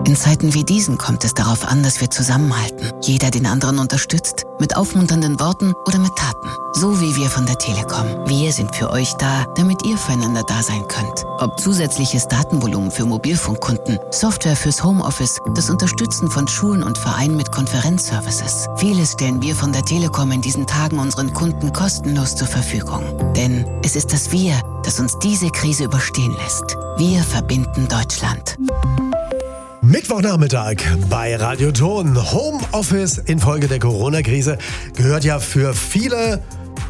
In Zeiten wie diesen kommt es darauf an, dass wir zusammenhalten. Jeder den anderen unterstützt, mit aufmunternden Worten oder mit Taten. So wie wir von der Telekom. Wir sind für euch da, damit ihr füreinander da sein könnt. Ob zusätzliches Datenvolumen für Mobilfunkkunden, Software fürs Homeoffice, das Unterstützen von Schulen und Vereinen mit Konferenzservices. Vieles stellen wir von der Telekom in diesen Tagen unseren Kunden kostenlos zur Verfügung. Denn es ist das Wir, das uns diese Krise überstehen lässt. Wir verbinden Deutschland. Mittwochnachmittag bei Radio Ton. Homeoffice infolge der Corona-Krise gehört ja für viele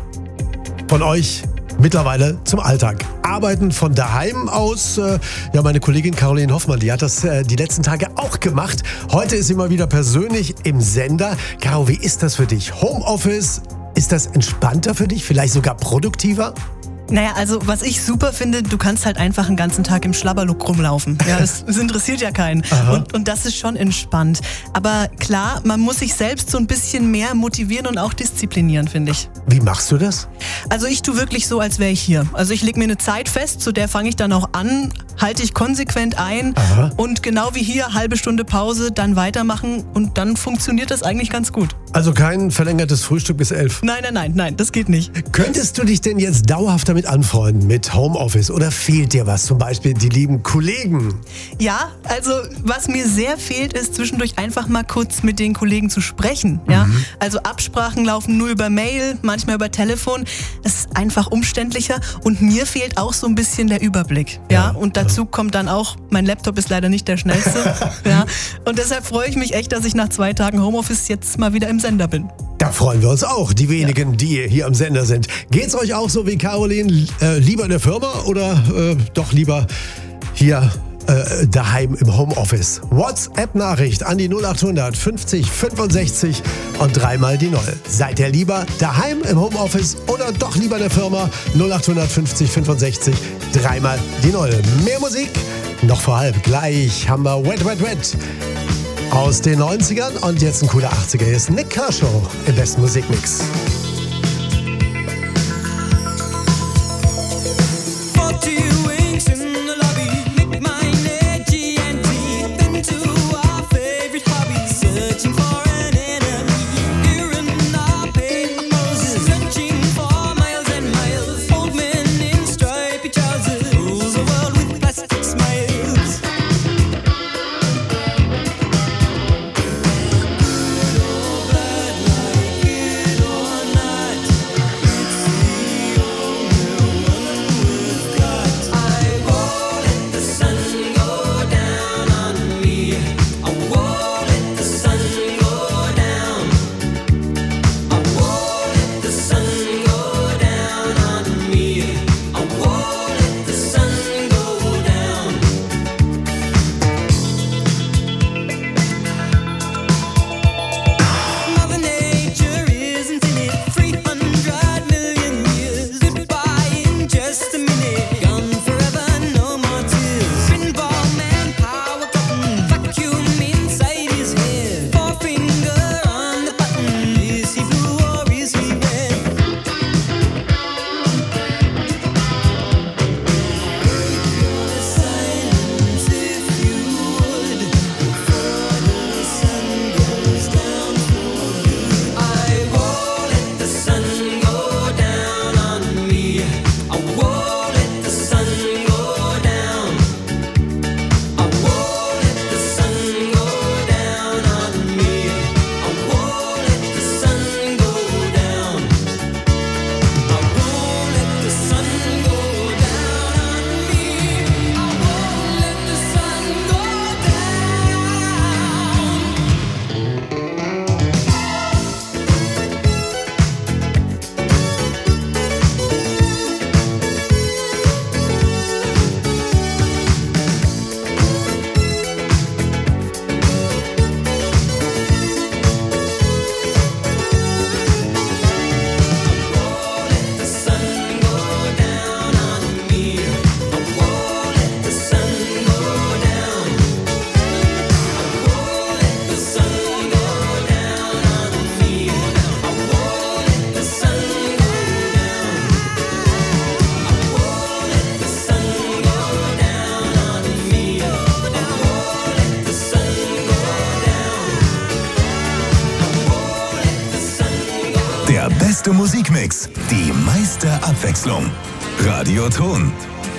von euch mittlerweile zum Alltag. Arbeiten von daheim aus. Ja, meine Kollegin Caroline Hoffmann, die hat das die letzten Tage auch gemacht. Heute ist sie mal wieder persönlich im Sender. Caro, wie ist das für dich? Homeoffice, ist das entspannter für dich? Vielleicht sogar produktiver? Naja, also was ich super finde, du kannst halt einfach einen ganzen Tag im Schlabberlook rumlaufen. Ja, das interessiert ja keinen. Und das ist schon entspannt. Aber klar, man muss sich selbst so ein bisschen mehr motivieren und auch disziplinieren, finde ich. Wie machst du das? Also ich tue wirklich so, als wäre ich hier. Also ich lege mir eine Zeit fest, zu der fange ich dann auch an, halte ich konsequent ein und genau wie hier, halbe Stunde Pause, dann weitermachen und dann funktioniert das eigentlich ganz gut. Also kein verlängertes Frühstück bis 11? Nein, das geht nicht. Könntest du dich denn jetzt dauerhaft damit anfreunden, mit Homeoffice, oder fehlt dir was, zum Beispiel die lieben Kollegen? Ja, also was mir sehr fehlt, ist zwischendurch einfach mal kurz mit den Kollegen zu sprechen. Ja? Also Absprachen laufen nur über Mail, manchmal über Telefon. Es ist einfach umständlicher und mir fehlt auch so ein bisschen der Überblick. Ja? Und dazu kommt dann auch, mein Laptop ist leider nicht der schnellste. Ja? Und deshalb freue ich mich echt, dass ich nach 2 Tagen Homeoffice jetzt mal wieder im Sender bin. Da freuen wir uns auch, die wenigen, die hier am Sender sind. Geht's euch auch so wie Caroline? Lieber in der Firma oder doch lieber hier daheim im Homeoffice? WhatsApp-Nachricht an die 0800 50 65 und 3 mal die 0. Seid ihr lieber daheim im Homeoffice oder doch lieber in der Firma? 0800 50 65 3 mal die 0. Mehr Musik? Noch vor halb. Gleich haben wir Wet, Wet, Wet aus den 90ern und jetzt ein cooler 80er. Hier ist Nick Kershaw im besten Musikmix. Blood like it or not. beste Musikmix, die meiste Abwechslung. Radioton.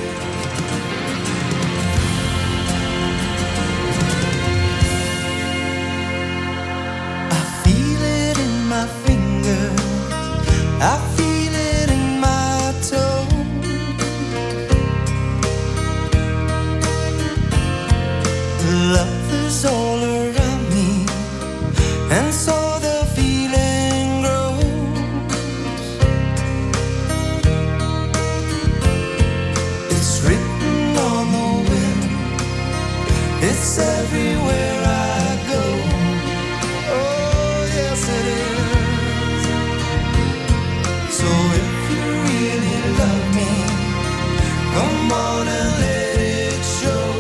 I feel it in my fingers, I feel it in my toes. Love is all around me, and so the feeling grows. It's written on the wind, it's everywhere I go. Oh yes it is. So if you really love me, come on and let it show.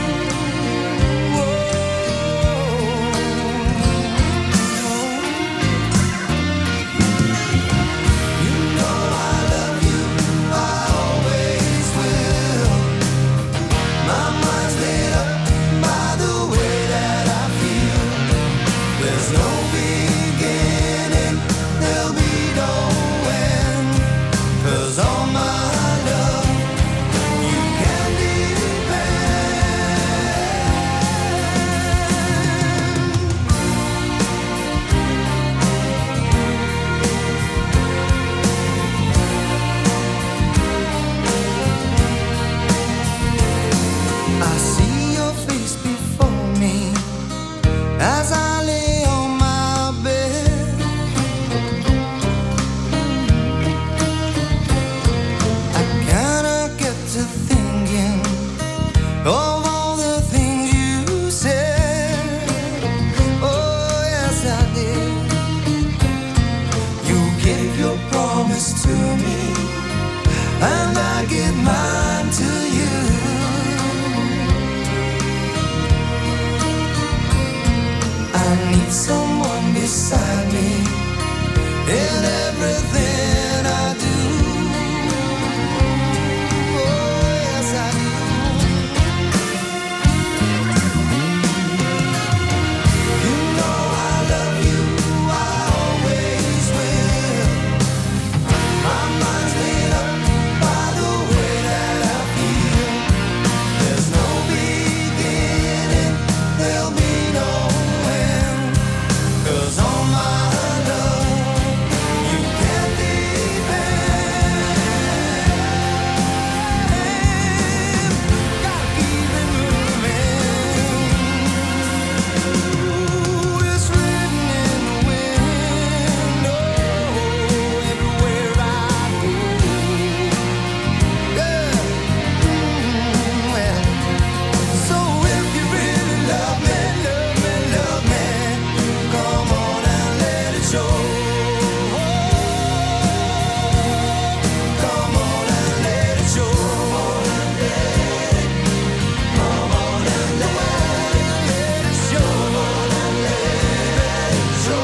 Someone beside me in everything I do. Oh, yes, I do. You know I love you, I always will. My mind's made up by the way that I feel. There's no beginning, there'll be no end. 'Cause all my love, you can depend. Gotta keep it moving. Ooh, it's written in the wind. Oh, everywhere I go. Yeah. Well, so if you really love me, love me, come on and let it show. Come on and let it show. Come on and let it show. Come on and let it show.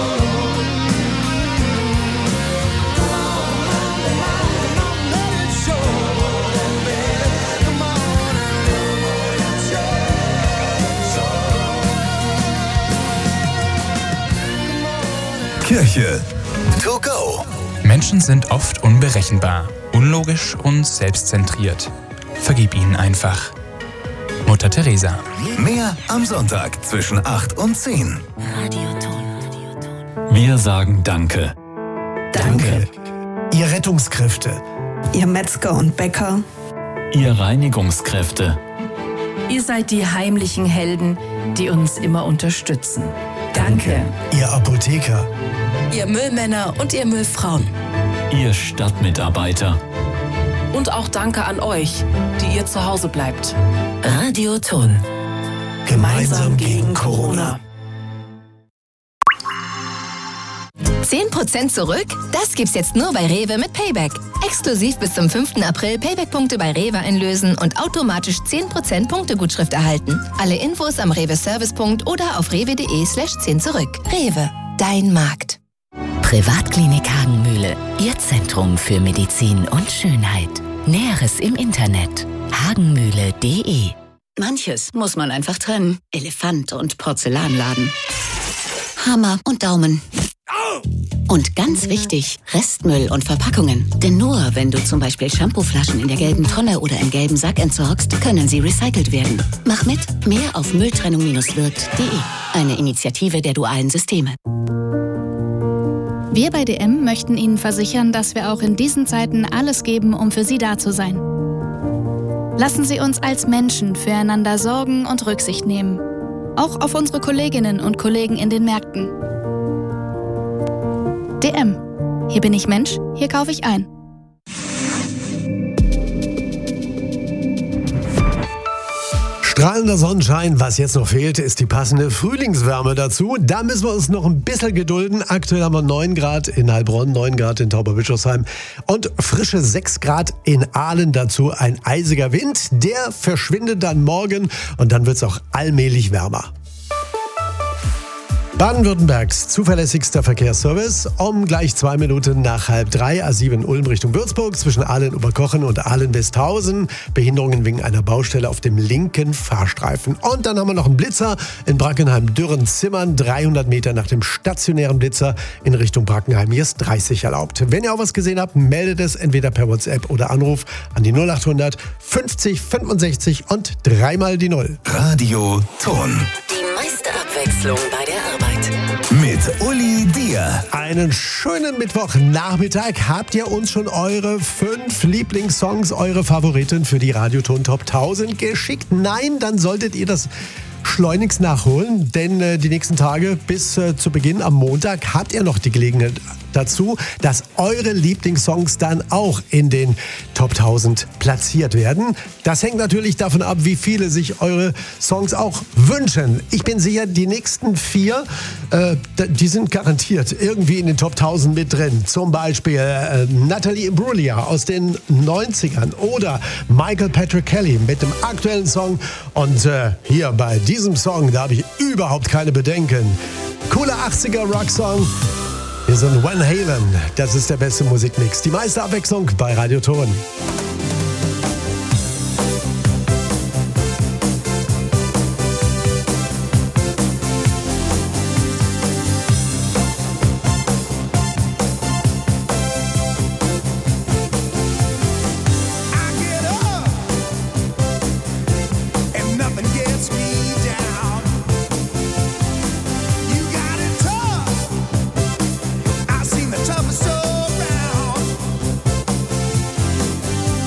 Come on and let it show. Come on and let it show. Kirche to go. Menschen sind oft unberechenbar, unlogisch und selbstzentriert. Vergib ihnen einfach. Mutter Teresa. Mehr am Sonntag zwischen 8 und 10. Wir sagen Danke. Danke. Ihr Rettungskräfte. Ihr Metzger und Bäcker. Ihr Reinigungskräfte. Ihr seid die heimlichen Helden, die uns immer unterstützen. Danke. Ihr Apotheker. Ihr Müllmänner und ihr Müllfrauen. Ihr Stadtmitarbeiter. Und auch Danke an euch, die ihr zu Hause bleibt. Radioton. Gemeinsam gegen Corona. 10% zurück? Das gibt's jetzt nur bei Rewe mit Payback. Exklusiv bis zum 5. April Payback-Punkte bei Rewe einlösen und automatisch 10% Punktegutschrift erhalten. Alle Infos am Rewe-Servicepunkt oder auf rewe.de/10 zurück. Rewe, dein Markt. Privatklinik Hagenmühle. Ihr Zentrum für Medizin und Schönheit. Näheres im Internet. hagenmühle.de. Manches muss man einfach trennen. Elefant und Porzellanladen. Hammer und Daumen. Und ganz wichtig, Restmüll und Verpackungen. Denn nur wenn du zum Beispiel Shampooflaschen in der gelben Tonne oder im gelben Sack entsorgst, können sie recycelt werden. Mach mit, mehr auf mülltrennung-wirkt.de. Eine Initiative der dualen Systeme. Wir bei DM möchten Ihnen versichern, dass wir auch in diesen Zeiten alles geben, um für Sie da zu sein. Lassen Sie uns als Menschen füreinander sorgen und Rücksicht nehmen. Auch auf unsere Kolleginnen und Kollegen in den Märkten. DM. Hier bin ich Mensch, hier kaufe ich ein. Strahlender Sonnenschein, was jetzt noch fehlt, ist die passende Frühlingswärme dazu. Da müssen wir uns noch ein bisschen gedulden. Aktuell haben wir 9 Grad in Heilbronn, 9 Grad in Tauberbischofsheim und frische 6 Grad in Aalen. Dazu ein eisiger Wind, der verschwindet dann morgen und dann wird es auch allmählich wärmer. Baden-Württembergs zuverlässigster Verkehrsservice um gleich 2 Minuten nach 2:30, A7 Ulm Richtung Würzburg zwischen Aalen-Oberkochen und Aalen-Westhausen. Behinderungen wegen einer Baustelle auf dem linken Fahrstreifen. Und dann haben wir noch einen Blitzer in Brackenheim-Dürren-Zimmern, 300 Meter nach dem stationären Blitzer in Richtung Brackenheim. Hier ist 30 erlaubt. Wenn ihr auch was gesehen habt, meldet es entweder per WhatsApp oder Anruf an die 0800 50 65 und 3 mal die 0. Radio Ton. Die meiste Abwechslung bei der Arbeit. Mit Uli Dier. Einen schönen Mittwochnachmittag. Habt ihr uns schon eure 5 Lieblingssongs, eure Favoriten für die Radioton Top 1000 geschickt? Nein, dann solltet ihr das schleunigst nachholen, denn die nächsten Tage bis zu Beginn am Montag habt ihr noch die Gelegenheit dazu, dass eure Lieblingssongs dann auch in den Top 1000 platziert werden. Das hängt natürlich davon ab, wie viele sich eure Songs auch wünschen. Ich bin sicher, die nächsten 4, die sind garantiert irgendwie in den Top 1000 mit drin. Zum Beispiel Natalie Imbruglia aus den 90ern oder Michael Patrick Kelly mit dem aktuellen Song. Und hier bei diesem Song, da habe ich überhaupt keine Bedenken. Cooler 80er Rocksong. Wir sind Van Halen. Das ist der beste Musikmix. Die meiste Abwechslung bei Radio Ton. Toughest around.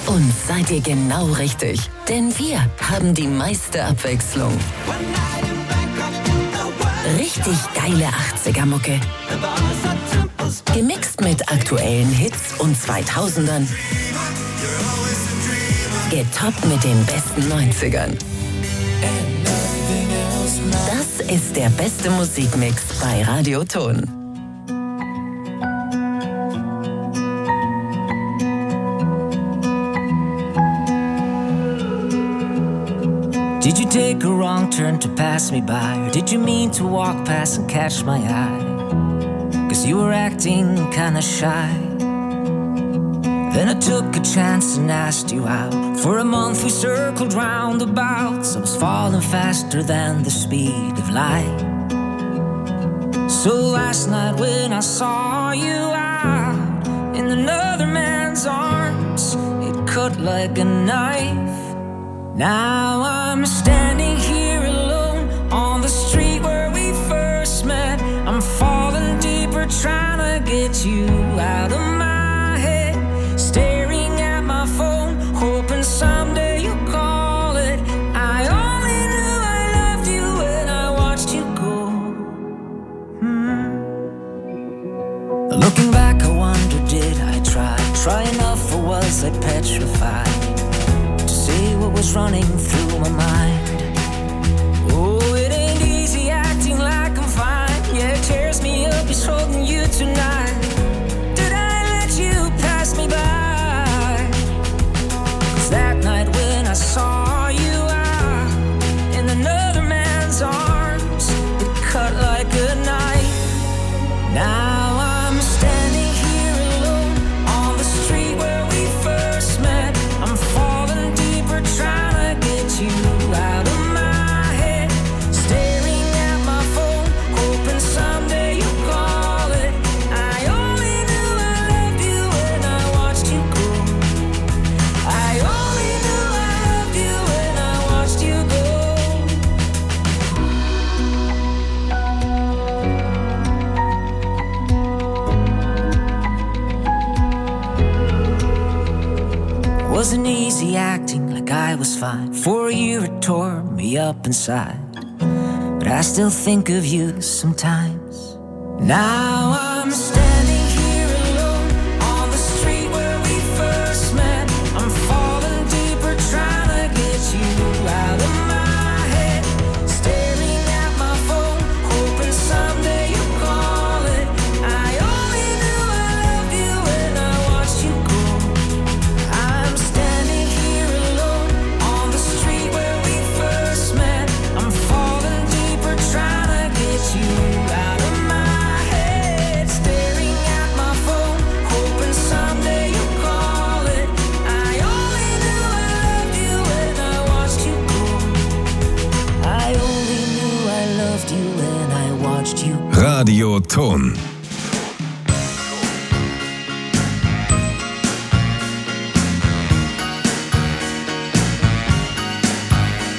uns seid ihr genau richtig. Denn wir haben die meiste Abwechslung. Richtig geile 80er-Mucke. Gemixt mit aktuellen Hits und 2000ern. Getoppt mit den besten 90ern. Das ist der beste Musikmix bei Radio Ton. Did you take a wrong turn to pass me by? Or did you mean to walk past and catch my eye? 'Cause you were acting kinda shy. Then I took a chance and asked you out. For a month we circled roundabouts. I was falling faster than the speed of light. So last night when I saw you out in another man's arms, it cut like a knife. Now I'm standing here alone on the street where we first met. I'm falling deeper trying to get you out of my head. Staring at my phone, hoping someday you'll call it. I only knew I loved you when I watched you go. Looking back, I wonder, did I try enough, or was I petrified? What was running through my mind? Oh, it ain't easy acting like I'm fine. Yeah, it tears me up, it's holding you tonight. Did I let you pass me by? 'Cause that night when I saw you out in another man's arms, it cut like a knife. Now I'm standing here alone on the street where we first met. I'm falling deeper trying to get you out of my head. Staring at my phone, hoping someday you'll call it. I only knew I loved you when I watched you go. I only knew I loved you when I watched you go. Wasn't easy acting like I was fine. For a year it tore me up inside, but I still think of you sometimes. Now I'm standing here alone on the street where we first met. I'm falling deeper trying to get you out of my head. Staring at my phone, hoping someday you'll call it. I only knew I loved you when I watched you go. I'm standing here alone on the street where we first met. I'm falling deeper trying to get you out of my head. Staring at my phone, hoping someday you'll call it. I only knew I loved you when I watched you go. I only knew I loved you when I watched you go. Radio Ton.